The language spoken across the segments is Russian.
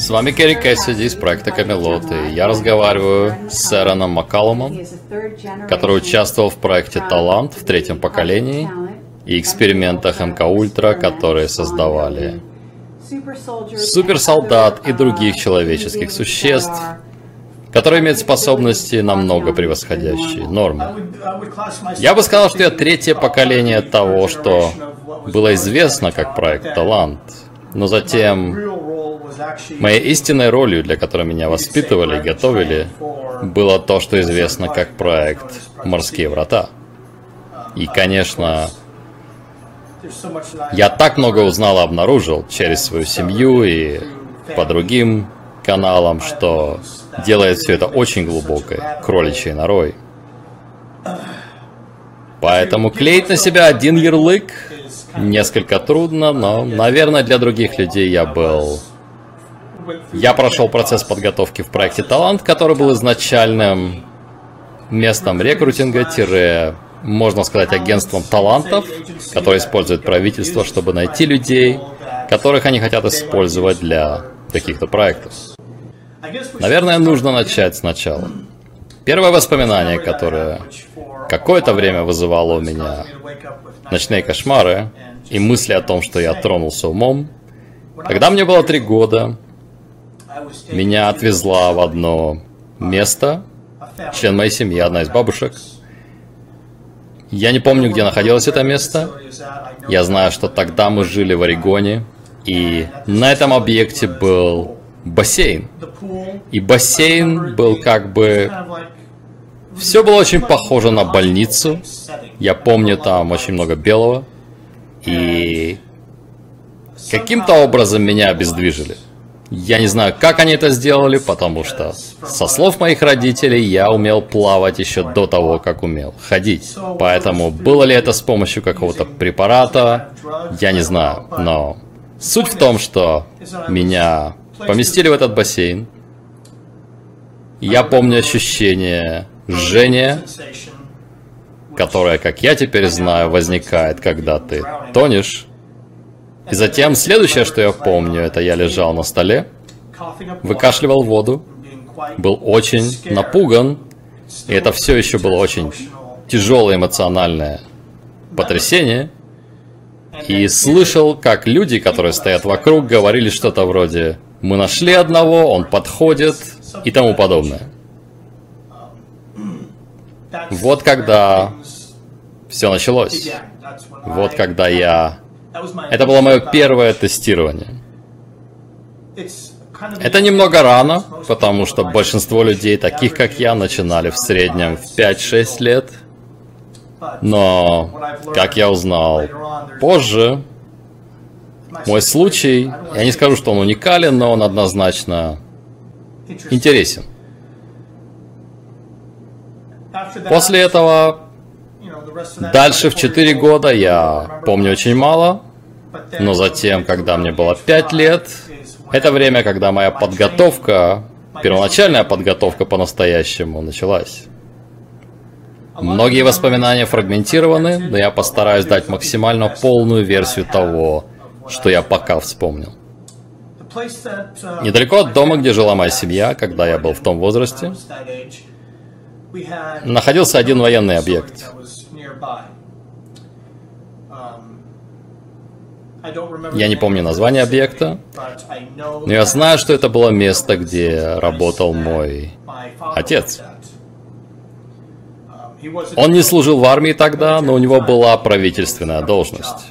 С вами Керри Кэссиди из проекта Камелот, и я разговариваю с Эроном Маккалумом, который участвовал в проекте Талант в третьем поколении и экспериментах МК Ультра, которые создавали суперсолдат и других человеческих существ, которые имеют способности намного превосходящие нормы. Я бы сказал, что я третье поколение того, что было известно как проект Талант, но затем моей истинной ролью, для которой меня воспитывали и готовили, было то, что известно как проект «Морские врата». И, конечно, я так много узнал и обнаружил через свою семью и по другим каналам, что делает все это очень глубокой, кроличьей норой. Поэтому клеить на себя один ярлык несколько трудно, но, наверное, для других людей я прошел процесс подготовки в проекте Талант, который был изначальным местом рекрутинга, можно сказать, агентством талантов, которое использует правительство, чтобы найти людей, которых они хотят использовать для каких-то проектов. Наверное, нужно начать сначала. Первое воспоминание, которое какое-то время вызывало у меня ночные кошмары и мысли о том, что я тронулся умом, когда мне было 3 года, меня отвезла в одно место член моей семьи, одна из бабушек. Я не помню, где находилось это место. Я знаю, что тогда мы жили в Орегоне, и на этом объекте был бассейн. И бассейн был как бы... Все было очень похоже на больницу. Я помню, там очень много белого. И каким-то образом меня обездвижили. Я не знаю, как они это сделали, потому что, со слов моих родителей, я умел плавать еще до того, как умел ходить. Поэтому было ли это с помощью какого-то препарата, я не знаю. Но суть в том, что меня поместили в этот бассейн. Я помню ощущение жжения, которое, как я теперь знаю, возникает, когда ты тонешь. И затем следующее, что я помню, это я лежал на столе, выкашливал воду, был очень напуган, и это все еще было очень тяжелое эмоциональное потрясение. И слышал, как люди, которые стоят вокруг, говорили что-то вроде «Мы нашли одного, он подходит» и тому подобное. Вот когда все началось. Вот когда это было мое первое тестирование. Это немного рано, потому что большинство людей, таких как я, начинали в среднем в 5-6 лет. Но, как я узнал позже, мой случай, я не скажу, что он уникален, но он однозначно интересен. После этого, дальше в 4 года я помню очень мало, но затем, когда мне было 5 лет, это время, когда моя подготовка, первоначальная подготовка по-настоящему началась. Многие воспоминания фрагментированы, но я постараюсь дать максимально полную версию того, что я пока вспомнил. Недалеко от дома, где жила моя семья, когда я был в том возрасте, находился один военный объект. Я не помню название объекта, но я знаю, что это было место, где работал мой отец. Он не служил в армии тогда, но у него была правительственная должность.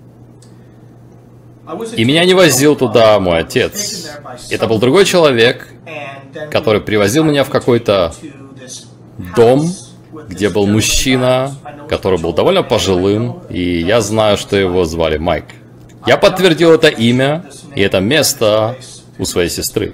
И меня не возил туда мой отец. Это был другой человек, который привозил меня в какой-то дом, где был мужчина, который был довольно пожилым, и я знаю, что его звали Майк. Я подтвердил это имя и это место у своей сестры.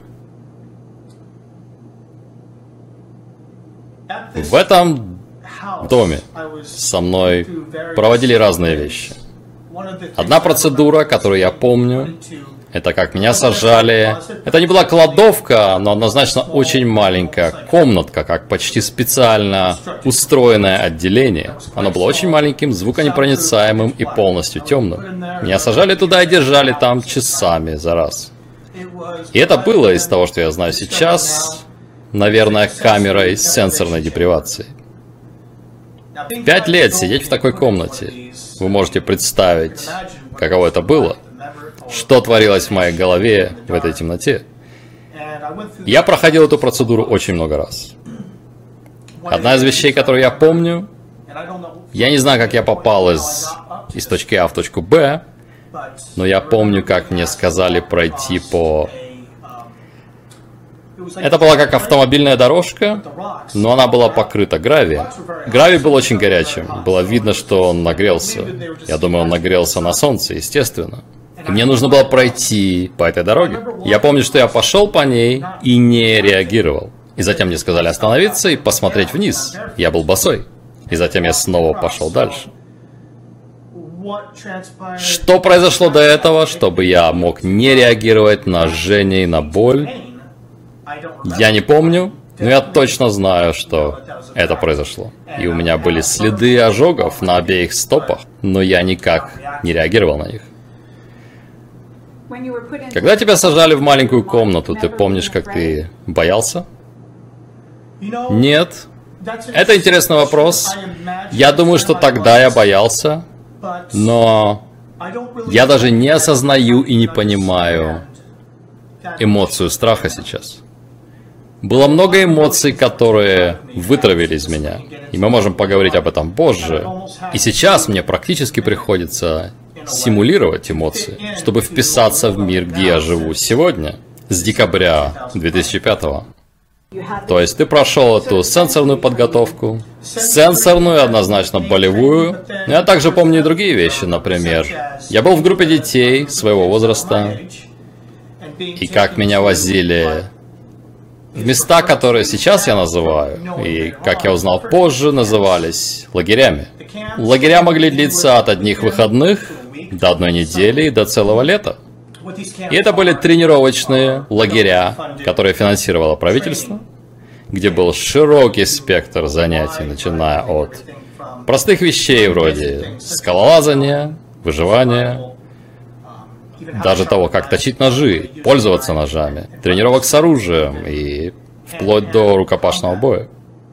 В этом доме со мной проводили разные вещи. Одна процедура, которую я помню, это как меня сажали. Это не была кладовка, но однозначно очень маленькая комнатка, как почти специально устроенное отделение. Оно было очень маленьким, звуконепроницаемым и полностью темным. Меня сажали туда и держали там часами за раз. И это было из того, что я знаю сейчас, наверное, камерой с сенсорной депривацией. 5 лет сидеть в такой комнате. Вы можете представить, каково это было, что творилось в моей голове в этой темноте. Я проходил эту процедуру очень много раз. Одна из вещей, которую я помню, я не знаю, как я попал из точки А в точку Б, но я помню, как мне сказали пройти по... Это была как автомобильная дорожка, но она была покрыта гравием. Гравий был очень горячим. Было видно, что он нагрелся. Я думаю, он нагрелся на солнце, естественно. И мне нужно было пройти по этой дороге. Я помню, что я пошел по ней и не реагировал. И затем мне сказали остановиться и посмотреть вниз. Я был босой. И затем я снова пошел дальше. Что произошло до этого, чтобы я мог не реагировать на жжение и на боль? Я не помню, но я точно знаю, что это произошло. И у меня были следы ожогов на обеих стопах, но я никак не реагировал на них. Когда тебя сажали в маленькую комнату, ты помнишь, как ты боялся? Нет. Это интересный вопрос. Я думаю, что тогда я боялся, но я даже не осознаю и не понимаю эмоцию страха сейчас. Было много эмоций, которые вытравили из меня. И мы можем поговорить об этом позже. И сейчас мне практически приходится симулировать эмоции, чтобы вписаться в мир, где я живу сегодня, с декабря 2005-го. То есть ты прошел эту сенсорную подготовку, сенсорную, однозначно болевую. Но я также помню и другие вещи, например. Я был в группе детей своего возраста, и как меня возили в места, которые сейчас я называю, и, как я узнал позже, назывались лагерями. Лагеря могли длиться от одних выходных до одной недели и до целого лета. И это были тренировочные лагеря, которые финансировало правительство, где был широкий спектр занятий, начиная от простых вещей вроде скалолазания, выживания, даже того, как точить ножи, пользоваться ножами, тренировок с оружием и вплоть до рукопашного боя.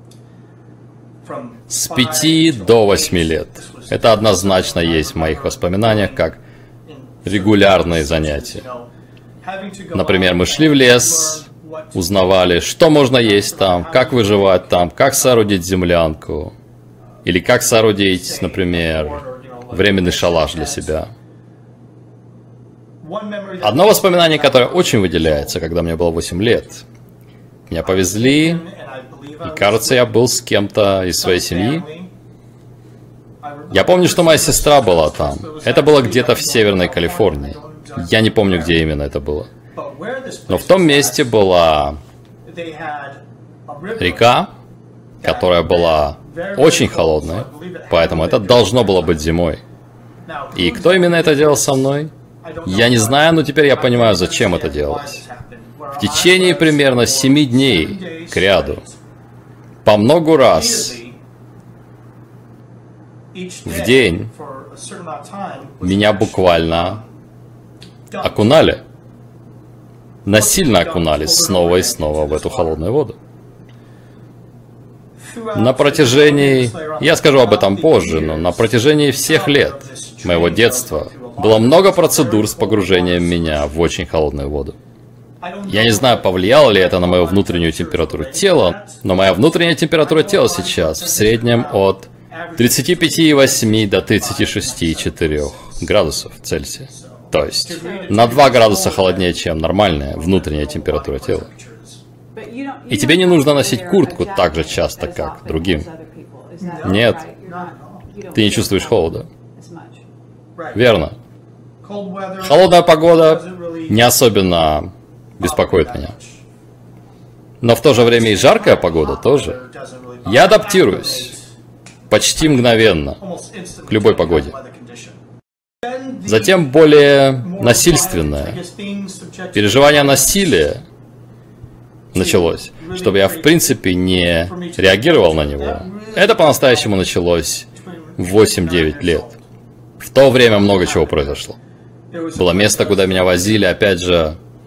С 5 до 8 лет. Это однозначно есть в моих воспоминаниях как регулярные занятия. Например, мы шли в лес, узнавали, что можно есть там, как выживать там, как соорудить землянку, или как соорудить, например, временный шалаш для себя. Одно воспоминание, которое очень выделяется, когда мне было 8 лет. Меня повезли, и, кажется, я был с кем-то из своей семьи. Я помню, что моя сестра была там. Это было где-то в Северной Калифорнии. Я не помню, где именно это было. Но в том месте была река, которая была очень холодной, поэтому это должно было быть зимой. И кто именно это делал со мной? Я не знаю, но теперь я понимаю, зачем это делалось. В течение примерно 7 дней к ряду, по много раз в день, меня буквально окунали. Насильно окунались снова и снова в эту холодную воду. На протяжении, я скажу об этом позже, но на протяжении всех лет моего детства было много процедур с погружением меня в очень холодную воду. Я не знаю, повлияло ли это на мою внутреннюю температуру тела, но моя внутренняя температура тела сейчас в среднем от 35,8 до 36,4 градусов Цельсия. То есть на 2 градуса холоднее, чем нормальная внутренняя температура тела. И тебе не нужно носить куртку так же часто, как другим. Нет, ты не чувствуешь холода. Верно. Холодная погода не особенно беспокоит меня. Но в то же время и жаркая погода тоже. Я адаптируюсь почти мгновенно к любой погоде. Затем более насильственное. Переживание насилия началось, чтобы я в принципе не реагировал на него. Это по-настоящему началось в 8-9 лет. В то время много чего произошло. Было место, куда меня возили, опять же,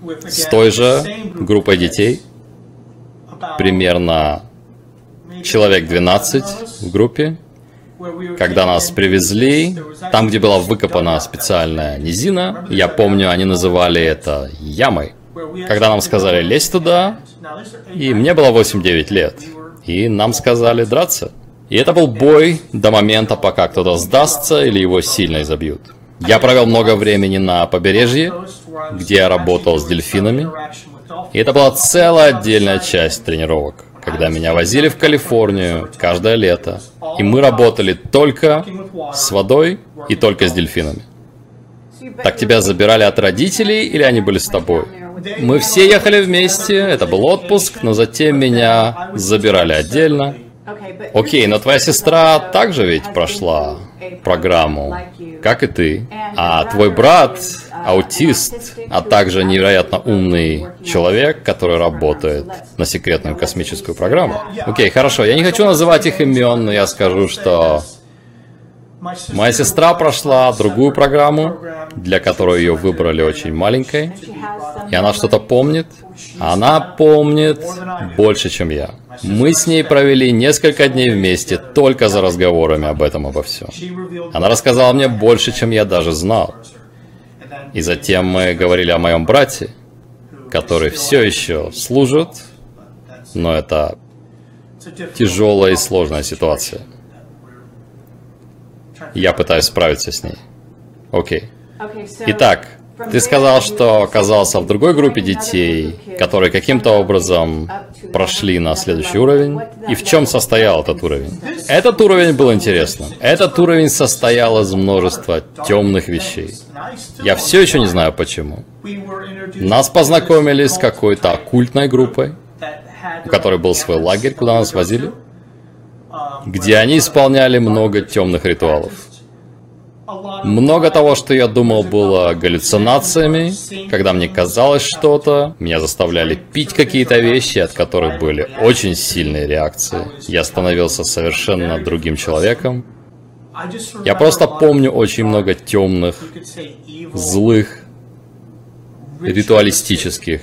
с той же группой детей, примерно человек 12 в группе, когда нас привезли, там, где была выкопана специальная низина, я помню, они называли это ямой. Когда нам сказали лезть туда, и мне было 8-9 лет, и нам сказали драться. И это был бой до момента, пока кто-то сдастся или его сильно изобьют. Я провел много времени на побережье, где я работал с дельфинами, и это была целая отдельная часть тренировок, когда меня возили в Калифорнию каждое лето, и мы работали только с водой и только с дельфинами. Так тебя забирали от родителей или они были с тобой? Мы все ехали вместе, это был отпуск, но затем меня забирали отдельно. Окей, но твоя сестра также ведь прошла программу, как и ты. А твой брат аутист, а также невероятно умный человек, который работает на секретную космическую программу. Окей, хорошо, я не хочу называть их имен, но я скажу, что моя сестра прошла другую программу, для которой ее выбрали очень маленькой, и она что-то помнит. Она помнит больше, чем я. Мы с ней провели несколько дней вместе только за разговорами об этом, обо всем. Она рассказала мне больше, чем я даже знал. И затем мы говорили о моем брате, который все еще служит, но это тяжелая и сложная ситуация. Я пытаюсь справиться с ней. Окей. Итак, ты сказал, что оказался в другой группе детей, которые каким-то образом прошли на следующий уровень. И в чем состоял этот уровень? Этот уровень был интересным. Этот уровень состоял из множества темных вещей. Я все еще не знаю почему. Нас познакомили с какой-то оккультной группой, у которой был свой лагерь, куда нас возили, где они исполняли много темных ритуалов. Много того, что я думал, было галлюцинациями. Когда мне казалось что-то, меня заставляли пить какие-то вещи, от которых были очень сильные реакции. Я становился совершенно другим человеком. Я просто помню очень много темных, злых, ритуалистических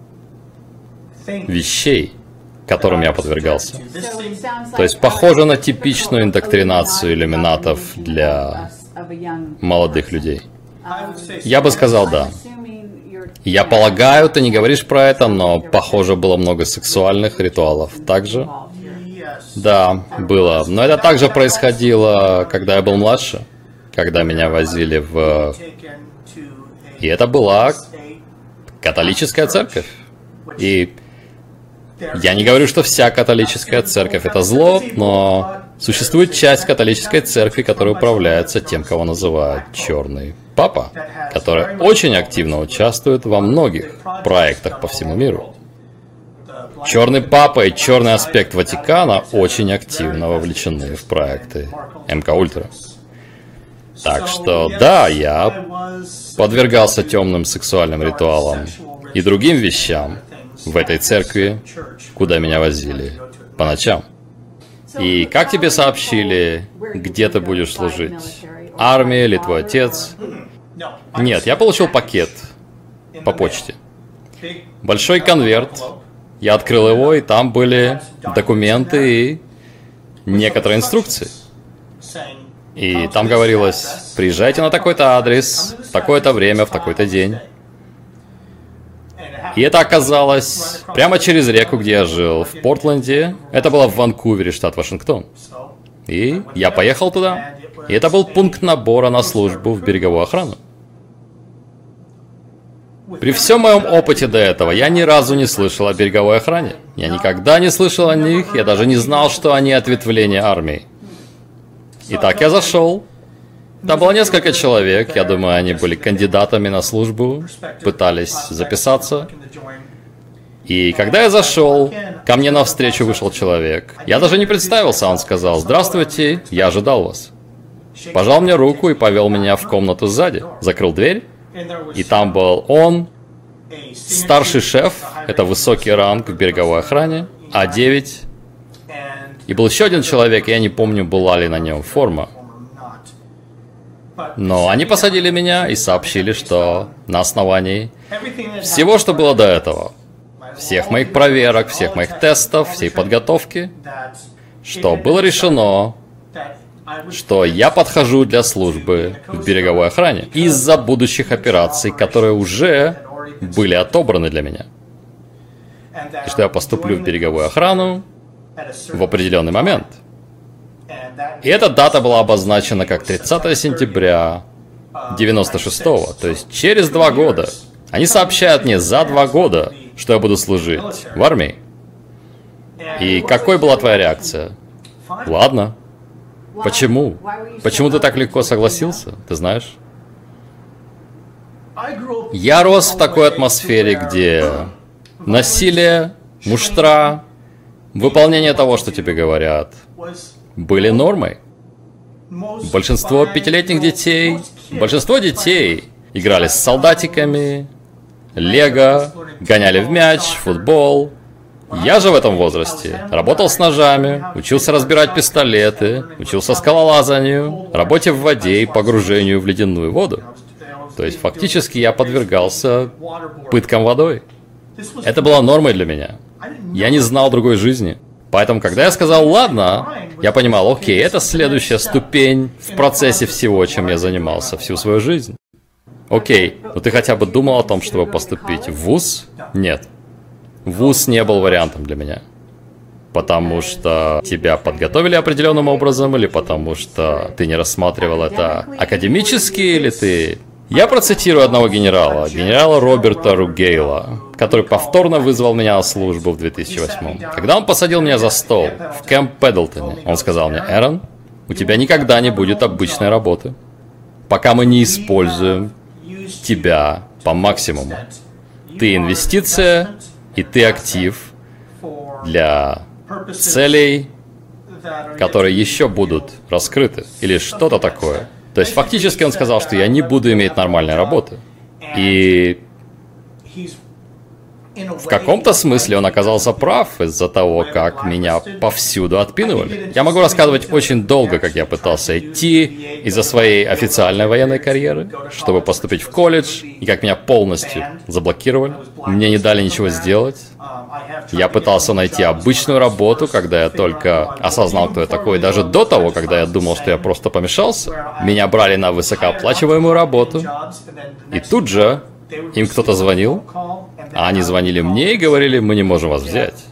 вещей, которым я подвергался. То есть похоже на типичную индоктринацию иллюминатов для молодых людей. Я бы сказал да. Я полагаю, ты не говоришь про это, но похоже было много сексуальных ритуалов. Также? Да, было. Но это также происходило, когда я был младше, когда меня возили в... И это была католическая церковь. И я не говорю, что вся католическая церковь это зло, но существует часть католической церкви, которая управляется тем, кого называют Черный Папа, который очень активно участвует во многих проектах по всему миру. Черный Папа и черный аспект Ватикана очень активно вовлечены в проекты МК Ультра. Так что да, я подвергался темным сексуальным ритуалам и другим вещам в этой церкви, куда меня возили по ночам. И как тебе сообщили, где ты будешь служить? Армия или твой отец? Нет, я получил пакет по почте. Большой конверт. Я открыл его, и там были документы и некоторые инструкции. И там говорилось: приезжайте на такой-то адрес, в такое-то время, в такой-то день. И это оказалось прямо через реку, где я жил, в Портленде. Это было в Ванкувере, штат Вашингтон. И я поехал туда. И это был пункт набора на службу в береговую охрану. При всем моем опыте до этого я ни разу не слышал о береговой охране. Я никогда не слышал о них, я даже не знал, что они ответвление армии. Итак, я зашел. Там было несколько человек, я думаю, они были кандидатами на службу, пытались записаться. И когда я зашел, ко мне навстречу вышел человек. Я даже не представился, он сказал: «Здравствуйте, я ожидал вас». Пожал мне руку и повел меня в комнату сзади. Закрыл дверь, и там был он, старший шеф, это высокий ранг в береговой охране, А9. И был еще один человек, я не помню, была ли на нем форма. Но они посадили меня и сообщили, что на основании всего, что было до этого, всех моих проверок, всех моих тестов, всей подготовки, что было решено, что я подхожу для службы в береговой охране из-за будущих операций, которые уже были отобраны для меня. И что я поступлю в береговую охрану в определенный момент. И эта дата была обозначена как 30 сентября 96-го, то есть через 2 года. Они сообщают мне за 2 года, что я буду служить в армии. И какой была твоя реакция? Ладно. Почему? Почему ты так легко согласился? Ты знаешь? Я рос в такой атмосфере, где насилие, муштра, выполнение того, что тебе говорят, были нормой. Большинство 5-летних детей, большинство детей играли с солдатиками, лего, гоняли в мяч, футбол. Я же в этом возрасте работал с ножами, учился разбирать пистолеты, учился скалолазанию, работе в воде и погружению в ледяную воду. То есть фактически я подвергался пыткам водой. Это была нормой для меня. Я не знал другой жизни. Поэтому, когда я сказал «ладно», я понимал, окей, это следующая ступень в процессе всего, чем я занимался всю свою жизнь. Окей, но ты хотя бы думал о том, чтобы поступить в вуз? Нет. Вуз не был вариантом для меня. Потому что тебя подготовили определенным образом, или потому что ты не рассматривал это академически, или ты... Я процитирую одного генерала, генерала Роберта Ругейла, который повторно вызвал меня на службу в 2008. Когда он посадил меня за стол в Кэмп Педлтоне, он сказал мне: «Эрон, у тебя никогда не будет обычной работы, пока мы не используем тебя по максимуму. Ты инвестиция, и ты актив для целей, которые еще будут раскрыты, или что-то такое». То есть фактически он сказал, что я не буду иметь нормальной работы. И в каком-то смысле он оказался прав из-за того, как меня повсюду отпинывали. Я могу рассказывать очень долго, как я пытался идти из-за своей официальной военной карьеры, чтобы поступить в колледж, и как меня полностью заблокировали. Мне не дали ничего сделать. Я пытался найти обычную работу, когда я только осознал, кто я такой. Даже до того, когда я думал, что я просто помешался. Меня брали на высокооплачиваемую работу. И тут же им кто-то звонил, а они звонили мне и говорили: «Мы не можем вас взять».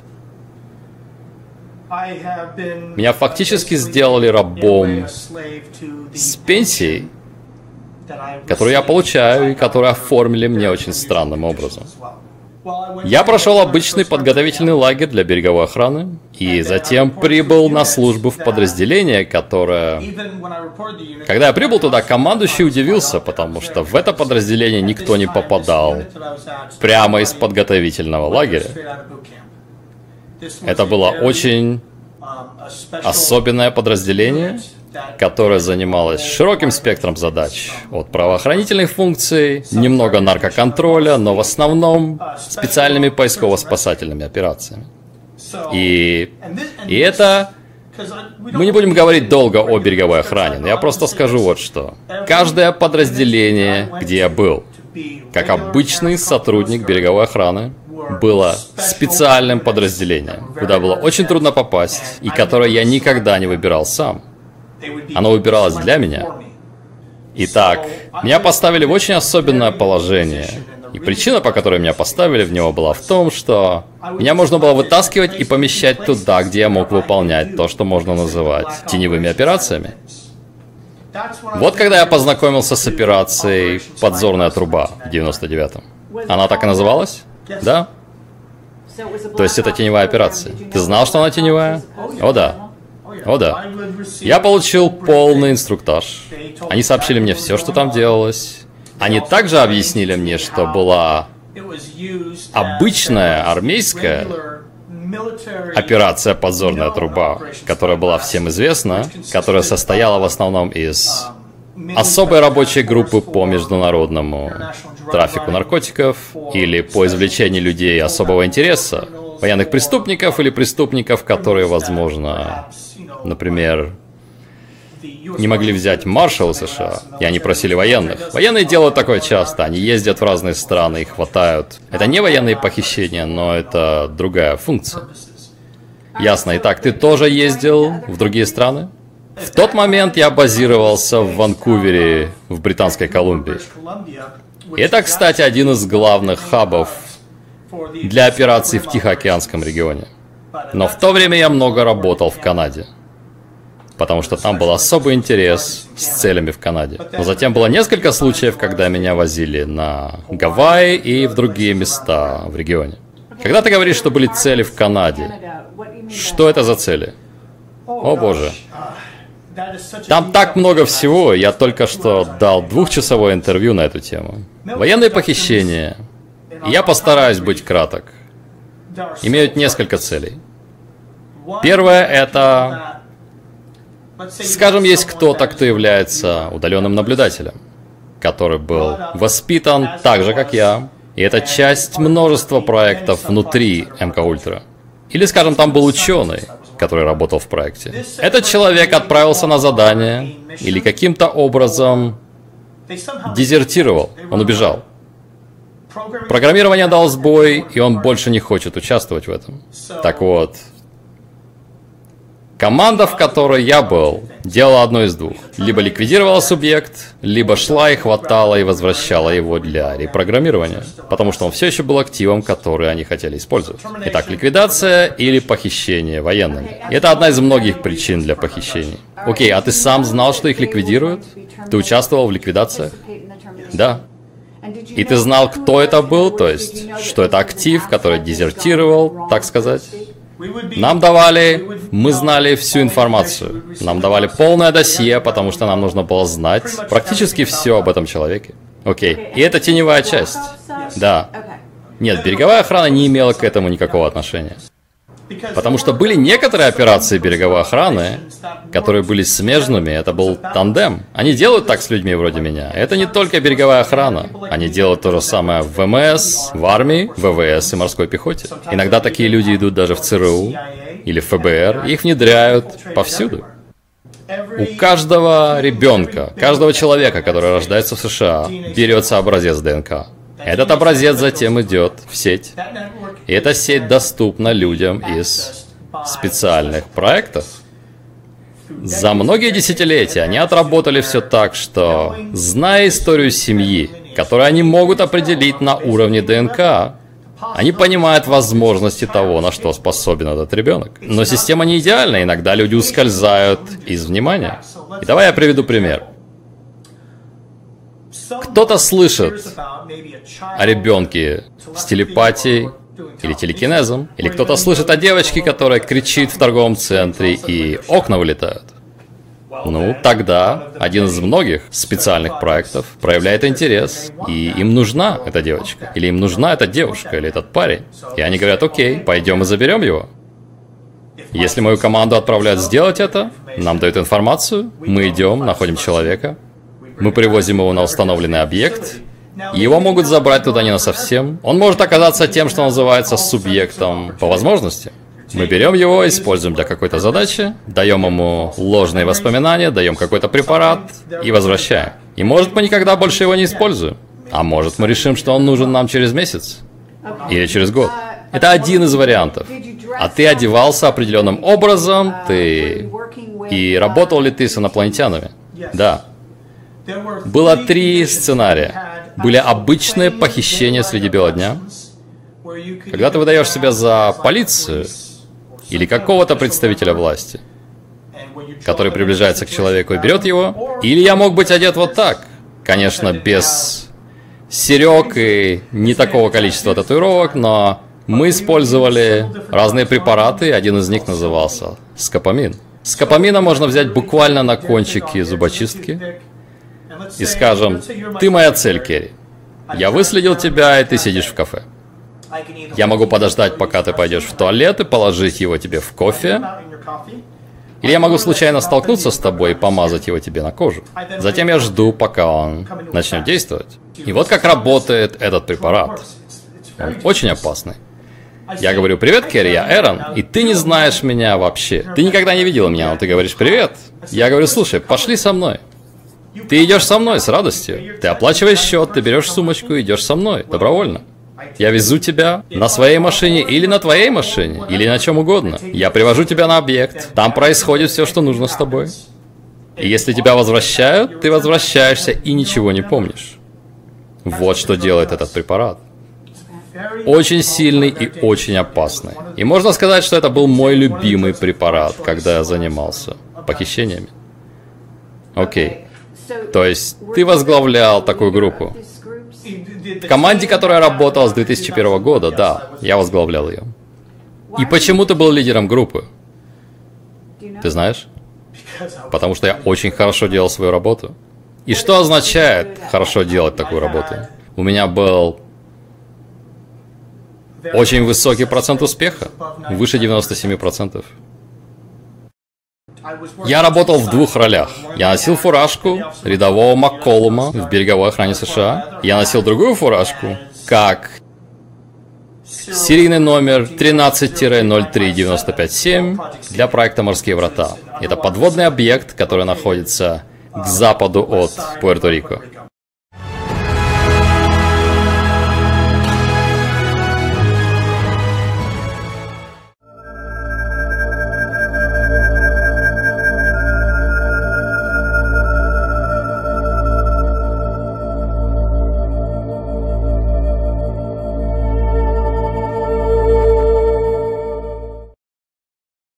Меня фактически сделали рабом с пенсией, которую я получаю и которую оформили мне очень странным образом. Я прошел обычный подготовительный лагерь для береговой охраны и затем прибыл на службу в подразделение, которое... Когда я прибыл туда, командующий удивился, потому что в это подразделение никто не попадал прямо из подготовительного лагеря. Это было очень особенное подразделение, которая занималась широким спектром задач, от правоохранительных функций, немного наркоконтроля, но в основном специальными поисково-спасательными операциями. И это... Мы не будем говорить долго о береговой охране, но я просто скажу вот что. Каждое подразделение, где я был, как обычный сотрудник береговой охраны, было специальным подразделением, куда было очень трудно попасть, и которое я никогда не выбирал сам. Оно выбиралось для меня. Итак, меня поставили в очень особенное положение. И причина, по которой меня поставили в него, была в том, что меня можно было вытаскивать и помещать туда, где я мог выполнять то, что можно называть теневыми операциями. Вот когда я познакомился с операцией «Подзорная труба» в 99-м. Она так и называлась? Да. То есть это теневая операция. Ты знал, что она теневая? О да. О да. Я получил полный инструктаж. Они сообщили мне все, что там делалось. Они также объяснили мне, что была обычная армейская операция «Подзорная труба», которая была всем известна, которая состояла в основном из особой рабочей группы по международному трафику наркотиков или по извлечению людей особого интереса, военных преступников или преступников, которые, возможно, например, не могли взять маршалы США, и они просили военных. Военные делают такое часто, они ездят в разные страны и хватают. Это не военные похищения, но это другая функция. Ясно. Итак, ты тоже ездил в другие страны? В тот момент я базировался в Ванкувере, в Британской Колумбии. И это, кстати, один из главных хабов для операций в Тихоокеанском регионе. Но в то время я много работал в Канаде, потому что там был особый интерес с целями в Канаде. Но затем было несколько случаев, когда меня возили на Гавайи и в другие места в регионе. Когда ты говоришь, что были цели в Канаде, что это за цели? О боже. Там так много всего, я только что дал 2-часовое интервью на эту тему. Военные похищения, и я постараюсь быть краток, имеют несколько целей. Первое это, скажем, есть кто-то, кто является удаленным наблюдателем, который был воспитан так же, как я, и это часть множества проектов внутри МК Ультра. Или, скажем, там был ученый, который работал в проекте. Этот человек отправился на задание или каким-то образом дезертировал, он убежал. Программирование дало сбой, и он больше не хочет участвовать в этом. Так вот, команда, в которой я был, делала одно из двух. Либо ликвидировала субъект, либо шла и хватала и возвращала его для репрограммирования. Потому что он все еще был активом, который они хотели использовать. Итак, ликвидация или похищение военными. И это одна из многих причин для похищений. Окей, а ты сам знал, что их ликвидируют? Ты участвовал в ликвидациях? Да. И ты знал, кто это был, то есть, что это актив, который дезертировал, так сказать? Нам давали, мы знали всю информацию. Нам давали полное досье, потому что нам нужно было знать практически все об этом человеке. Окей, и это теневая часть. Да. Нет, береговая охрана не имела к этому никакого отношения. Потому что были некоторые операции береговой охраны, которые были смежными, это был тандем. Они делают так с людьми вроде меня. Это не только береговая охрана. Они делают то же самое в ВМС, в армии, ВВС и морской пехоте. Иногда такие люди идут даже в ЦРУ или в ФБР, их внедряют повсюду. У каждого ребенка, каждого человека, который рождается в США, берется образец ДНК. Этот образец затем идет в сеть. И эта сеть доступна людям из специальных проектов. За многие десятилетия они отработали все так, что, зная историю семьи, которую они могут определить на уровне ДНК, они понимают возможности того, на что способен этот ребенок. Но система не идеальна, иногда люди ускользают из внимания. И давай я приведу пример. Кто-то слышит о ребенке с телепатией или телекинезом, или кто-то слышит о девочке, которая кричит в торговом центре и окна вылетают. Ну, тогда один из многих специальных проектов проявляет интерес, и им нужна эта девочка, или им нужна эта девушка, или этот парень. И они говорят: окей, пойдем и заберем его. Если мою команду отправляют сделать это, нам дают информацию, мы идем, находим человека, мы привозим его на установленный объект, и его могут забрать туда не насовсем. Он может оказаться тем, что называется субъектом по возможности. Мы берем его, используем для какой-то задачи, даем ему ложные воспоминания, даем какой-то препарат и возвращаем. И может мы никогда больше его не используем. А может мы решим, что он нужен нам через месяц. Или через год. Это один из вариантов. А ты одевался определенным образом, И работал ли ты с инопланетянами? Да. Было 3 сценария. Были обычные похищения среди бела дня, когда ты выдаешь себя за полицию или какого-то представителя власти, который приближается к человеку и берет его. Или я мог быть одет вот так. Конечно, без серег и не такого количества татуировок, но мы использовали разные препараты, один из них назывался скопамин. Скопамина можно взять буквально на кончике зубочистки и скажем: ты моя цель, Керри. Я выследил тебя, и ты сидишь в кафе. Я могу подождать, пока ты пойдешь в туалет, и положить его тебе в кофе. Или я могу случайно столкнуться с тобой и помазать его тебе на кожу. Затем я жду, пока он начнет действовать. И вот как работает этот препарат. Он очень опасный. Я говорю: «Привет, Керри, я Эрон, и ты не знаешь меня вообще. Ты никогда не видела меня, но ты говоришь: привет». Я говорю: «Слушай, пошли со мной». Ты идешь со мной с радостью. Ты оплачиваешь счет, ты берешь сумочку и идешь со мной, добровольно. Я везу тебя на своей машине или на твоей машине, или на чем угодно. Я привожу тебя на объект. Там происходит все, что нужно с тобой. И если тебя возвращают, ты возвращаешься и ничего не помнишь. Вот что делает этот препарат. Очень сильный и очень опасный. И можно сказать, что это был мой любимый препарат, когда я занимался похищениями. Окей. То есть ты возглавлял такую группу. В команде, которая работала с 2001 года, да, я возглавлял ее. И почему ты был лидером группы? Ты знаешь? Потому что я очень хорошо делал свою работу. И что означает хорошо делать такую работу? У меня был очень высокий процент успеха, выше 97%. Я работал в двух ролях. Я носил фуражку рядового Макколума в береговой охране США. Я носил другую фуражку, как серийный номер 13-03-957 для проекта «Морские врата». Это подводный объект, который находится к западу от Пуэрто-Рико.